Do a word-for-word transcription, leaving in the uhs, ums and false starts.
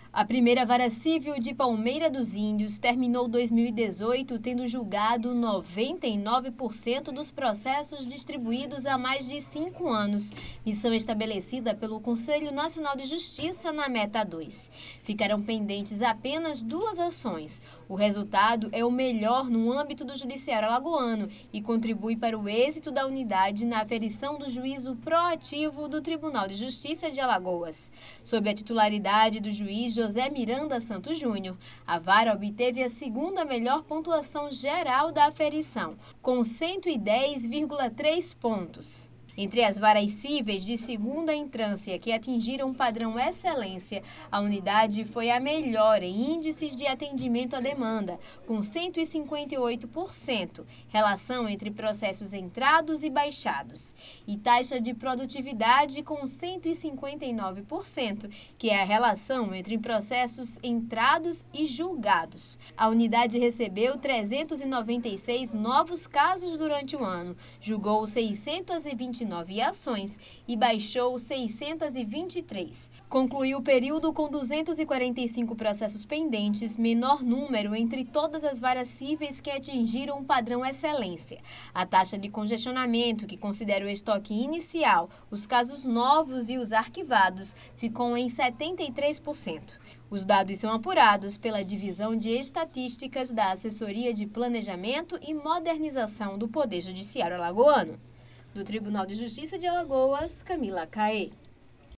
A primeira vara civil de Palmeira dos Índios terminou dois mil e dezoito tendo julgado noventa e nove por cento dos processos distribuídos há mais de cinco anos, missão estabelecida pelo Conselho Nacional de Justiça na Meta dois. Ficarão pendentes apenas duas ações. O resultado é o melhor no âmbito do Judiciário alagoano e contribui para o êxito da unidade na aferição do juízo proativo do Tribunal de Justiça de Alagoas. Sob a titularidade do juiz José Miranda Santos Júnior, a vara obteve a segunda melhor pontuação geral da aferição, com cento e dez vírgula três pontos. Entre as varas cíveis de segunda entrância que atingiram o padrão excelência, a unidade foi a melhor em índices de atendimento à demanda, com cento e cinquenta e oito por cento, relação entre processos entrados e baixados, e taxa de produtividade com cento e cinquenta e nove por cento, que é a relação entre processos entrados e julgados. A unidade recebeu trezentos e noventa e seis novos casos durante o ano, julgou seiscentos e vinte e nove ações e baixou seiscentos e vinte e três. Concluiu o período com duzentos e quarenta e cinco processos pendentes, menor número entre todas as varas cíveis que atingiram o padrão excelência. A taxa de congestionamento, que considera o estoque inicial, os casos novos e os arquivados, ficou em setenta e três por cento. Os dados são apurados pela Divisão de Estatísticas da Assessoria de Planejamento e Modernização do Poder Judiciário Alagoano. Do Tribunal de Justiça de Alagoas, Camila Caê.